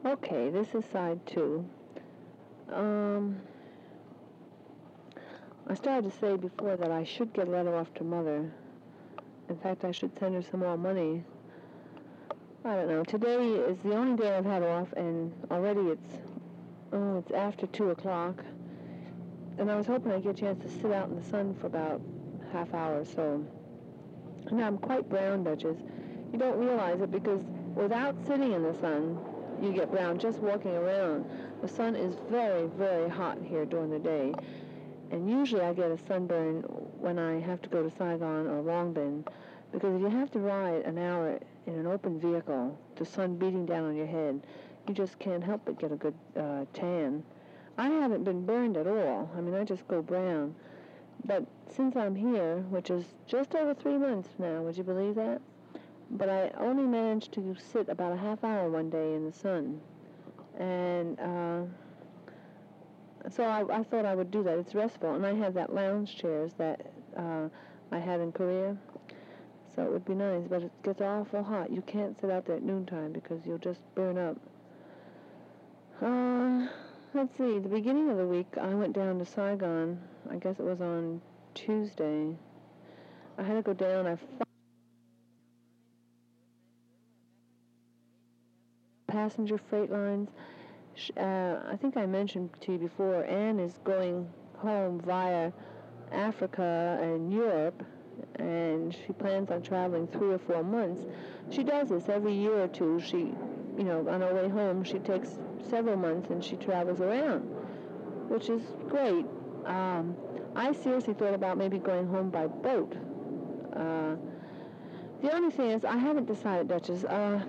Okay, this is side 2. Um, I started to say before that I should get a letter off to Mother. In fact, I should send her some more money. I don't know. Today is the only day I've had off, and already it's after 2 o'clock. And I was hoping I'd get a chance to sit out in the sun for about half hour or so. Now, I'm quite brown, Duchess. You don't realize it because without sitting in the sun, you get brown just walking around. The sun is very, very hot here during the day. And usually I get a sunburn when I have to go to Saigon or Long Binh, because if you have to ride an hour in an open vehicle, the sun beating down on your head, you just can't help but get a good tan. I haven't been burned at all. I mean, I just go brown. But since I'm here, which is just over 3 months now, would you believe that? But I only managed to sit about a half hour one day in the sun. And so I thought I would do that. It's restful. And I have that lounge chairs that I had in Korea. So it would be nice, but it gets awful hot. You can't sit out there at noontime because you'll just burn up. Let's see. The beginning of the week, I went down to Saigon. I guess it was on Tuesday. I had to go down. Passenger freight lines. I think I mentioned to you before, Anne is going home via Africa and Europe, and she plans on traveling 3 or 4 months. She does this every year or two. She, on her way home, she takes several months and she travels around, which is great. I seriously thought about maybe going home by boat. The only thing is, I haven't decided, Duchess.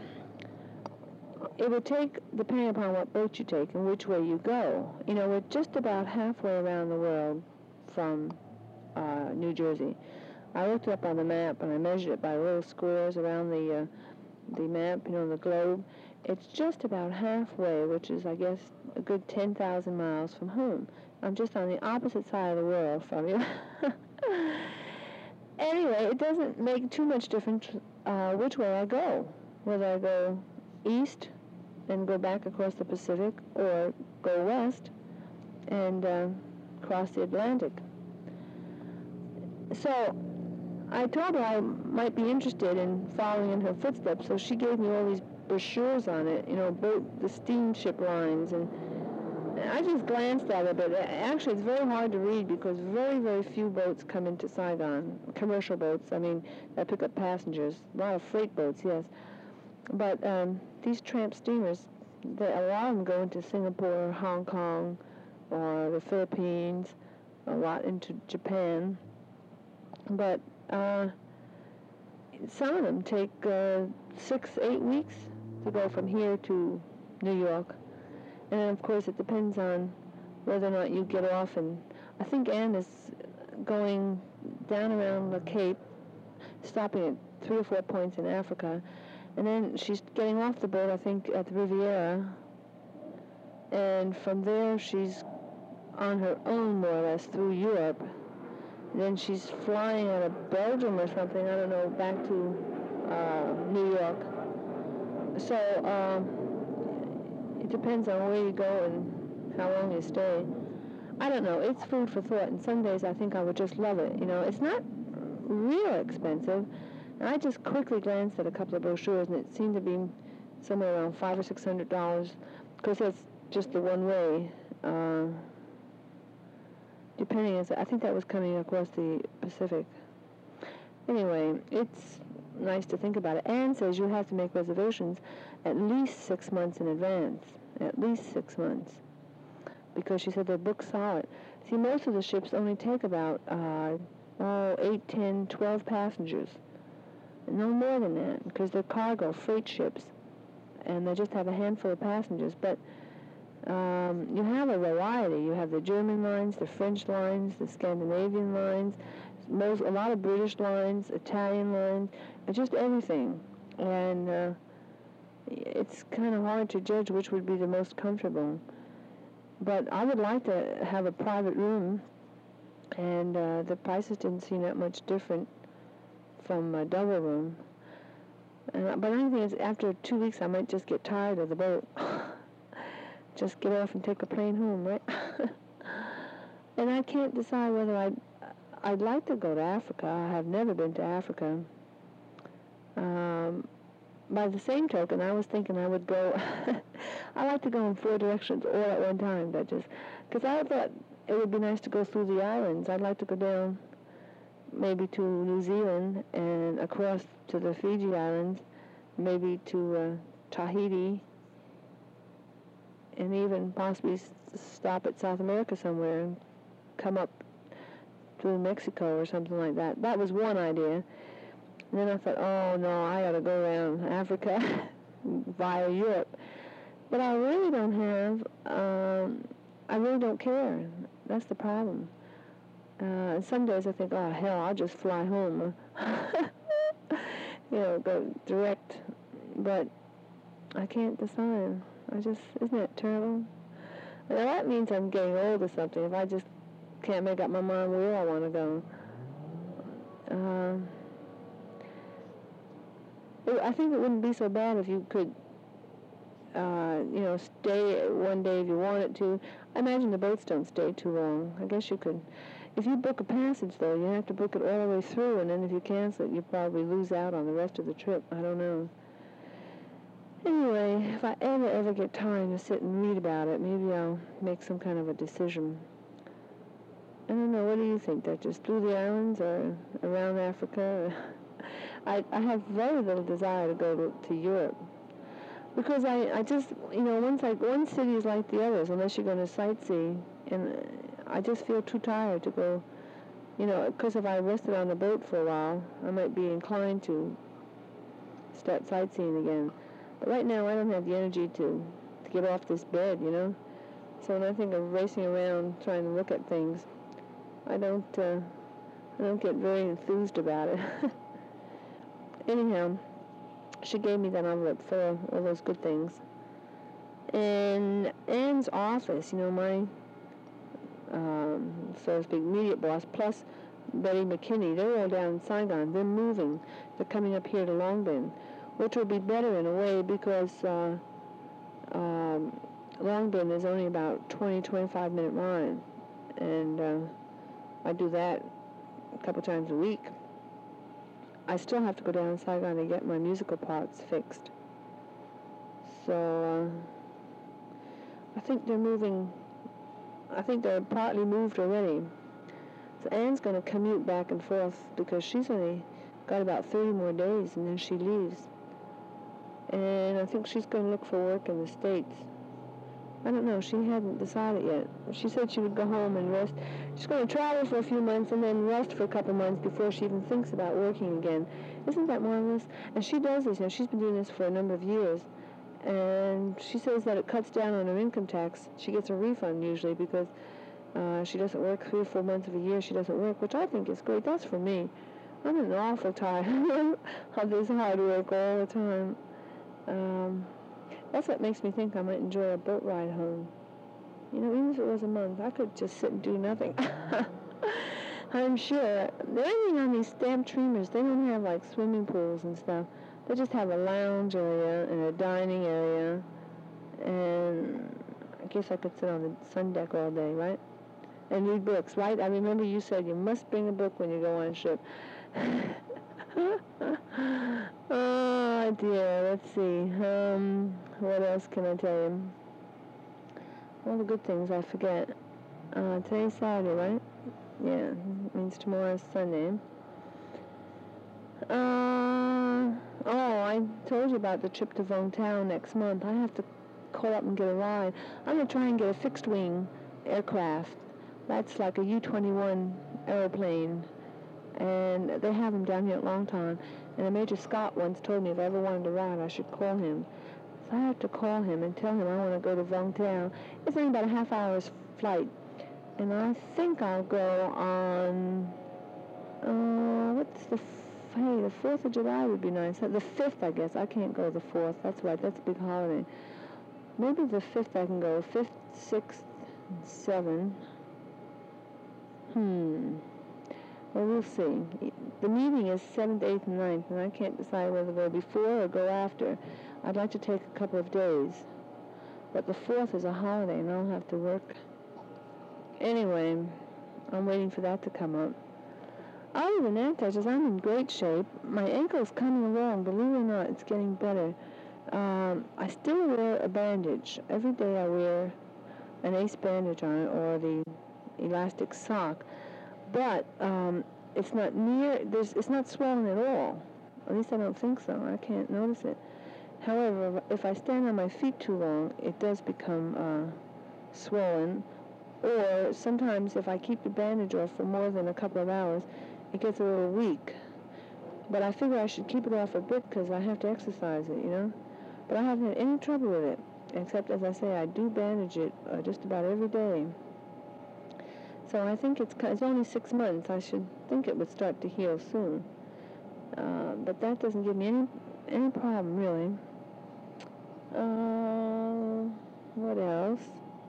It would take, depending upon what boat you take and which way you go. We're just about halfway around the world from New Jersey. I looked it up on the map and I measured it by little squares around the map, the globe. It's just about halfway, which is, I guess, a good 10,000 miles from home. I'm just on the opposite side of the world from you. Anyway, it doesn't make too much difference which way I go. Whether I go east and go back across the Pacific, or go west and cross the Atlantic. So I told her I might be interested in following in her footsteps, so she gave me all these brochures on it, the steamship lines, and I just glanced at it, but actually it's very hard to read because very, very few boats come into Saigon, commercial boats, that pick up passengers, a lot of freight boats, yes. But these tramp steamers, a lot of them go into Singapore, Hong Kong, or the Philippines, a lot into Japan. But some of them take 6-8 weeks to go from here to New York. And of course it depends on whether or not you get off. And I think Anne is going down around the Cape, stopping at 3 or 4 points in Africa. And then she's getting off the boat, I think, at the Riviera. And from there, she's on her own, more or less, through Europe. And then she's flying out of Belgium or something, I don't know, back to New York. So it depends on where you go and how long you stay. I don't know. It's food for thought. And some days I think I would just love it. It's not real expensive. I just quickly glanced at a couple of brochures, and it seemed to be somewhere around $500 or $600. Of course, that's just the one way. Depending, I think that was coming across the Pacific. Anyway, it's nice to think about it. Anne says you have to make reservations at least 6 months in advance. At least 6 months. Because she said they're booked solid. See, most of the ships only take about 8, 10, 12 passengers. No more than that, because they're cargo, freight ships, and they just have a handful of passengers. But you have a variety. You have the German lines, the French lines, the Scandinavian lines, a lot of British lines, Italian lines, just everything. And it's kind of hard to judge which would be the most comfortable. But I would like to have a private room, and the prices didn't seem that much different from a double room. But the only thing is, after 2 weeks, I might just get tired of the boat. just get off and take a plane home, right? And I can't decide whether I'd like to go to Africa. I have never been to Africa. By the same token, I was thinking I would go. I like to go in 4 directions all at one time. Because I thought it would be nice to go through the islands. I'd like to go down maybe to New Zealand and across to the Fiji Islands, maybe to Tahiti, and even possibly stop at South America somewhere and come up through Mexico or something like that. That was one idea. And then I thought, oh no, I ought to go around Africa via Europe. But I really don't I really don't care. That's the problem. And some days I think, oh hell, I'll just fly home. Go direct. But I can't decide. Isn't that terrible? Now that means I'm getting old or something, if I just can't make up my mind where I want to go. I think it wouldn't be so bad if you could, stay one day if you wanted to. I imagine the boats don't stay too long. I guess you could. If you book a passage, though, you have to book it all the way through, and then if you cancel it, you probably lose out on the rest of the trip. I don't know. Anyway, if I ever get time to sit and read about it, maybe I'll make some kind of a decision. I don't know. What do you think? That just through the islands or around Africa? I have very little desire to go to Europe, because I just, one city is like the others unless you're going to sightsee, and I just feel too tired to go, because if I rested on the boat for a while, I might be inclined to start sightseeing again. But right now I don't have the energy to get off this bed, So when I think of racing around trying to look at things, I don't get very enthused about it. Anyhow, she gave me that envelope full of all those good things. And Anne's office, my, so to speak, immediate boss, plus Betty McKinney, they're all down in Saigon. They're moving. They're coming up here to Long Binh, which will be better in a way because Long Binh is only about 20-25 minute ride. And I do that a couple times a week. I still have to go down to Saigon to get my musical parts fixed. So I think they're moving. I think they're partly moved already. So Anne's going to commute back and forth because she's only got about 30 more days and then she leaves. And I think she's going to look for work in the States. I don't know. She hadn't decided yet. She said she would go home and rest. She's going to travel for a few months and then rest for a couple months before she even thinks about working again. Isn't that marvelous? And she does this. She's been doing this for a number of years. And she says that it cuts down on her income tax. She gets a refund usually because she doesn't work 3 or 4 months of a year. She doesn't work, which I think is great. That's for me. I'm an awful tired of this hard work all the time. That's what makes me think I might enjoy a boat ride home. Even if it was a month, I could just sit and do nothing. I'm sure. The only thing on these stamped streamers, they don't have like swimming pools and stuff. They just have a lounge area and a dining area. And I guess I could sit on the sun deck all day, right? And read books, right? I remember you said you must bring a book when you go on a ship. Oh dear, let's see. What else can I tell you? All the good things I forget. Today's Saturday, right? Yeah, means tomorrow's Sunday. I told you about the trip to Vung Tau next month. I have to call up and get a ride. I'm going to try and get a fixed-wing aircraft. That's like a U-21 airplane. And they have them down here at Longtan. And Major Scott once told me if I ever wanted to ride, I should call him. So I have to call him and tell him I want to go to Vung Tau. It's only about a half-hour's flight. And I think I'll go on, the 4th of July would be nice. The 5th, I guess. I can't go the 4th. That's right. That's a big holiday. Maybe the 5th I can go. 5th, 6th, 7th. Well, we'll see. The meeting is 7th, 8th, and 9th, and I can't decide whether to go before or go after. I'd like to take a couple of days. But the 4th is a holiday and I'll have to work. Anyway, I'm waiting for that to come up. Other than that, Duchess, I'm in great shape. My ankle's coming along. Believe it or not, it's getting better. I still wear a bandage. Every day I wear an ace bandage on it or the elastic sock. But it's not it's not swollen at all. At least I don't think so. I can't notice it. However, if I stand on my feet too long, it does become swollen. Or sometimes if I keep the bandage off for more than a couple of hours, it gets a little weak. But I figure I should keep it off a bit because I have to exercise it, you know. But I haven't had any trouble with it, except, as I say, I do bandage it just about every day. So I think it's only 6 months. I should think it would start to heal soon. But that doesn't give me any problem, really. What else?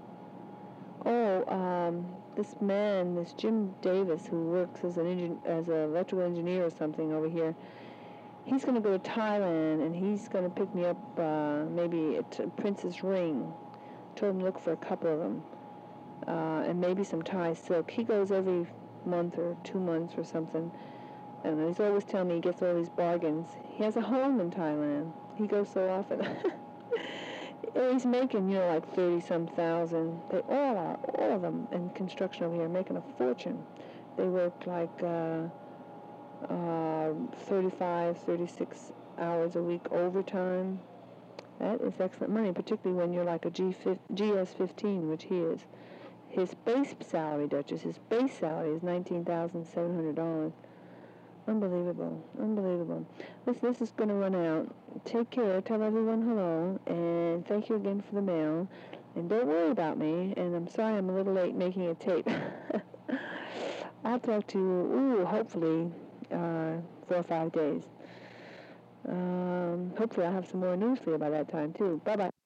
Oh, this Jim Davis, who works as an electrical engineer or something over here, he's going to go to Thailand, and he's going to pick me up maybe at Princess Ring. Told him to look for a couple of them, and maybe some Thai silk. He goes every month or 2 months or something, and he's always telling me he gets all these bargains. He has a home in Thailand. He goes so often. He's making, like 30-some thousand. They all are, all of them in construction over here, making a fortune. They work like 35, 36 hours a week overtime. That is excellent money, particularly when you're like a GS-15, which he is. His base salary, Duchess, his base salary is $19,700. Unbelievable, unbelievable. This is going to run out. Take care, tell everyone hello, and thank you again for the mail. And don't worry about me, and I'm sorry I'm a little late making a tape. I'll talk to you, hopefully, 4 or 5 days. Hopefully I'll have some more news for you by that time, too. Bye-bye.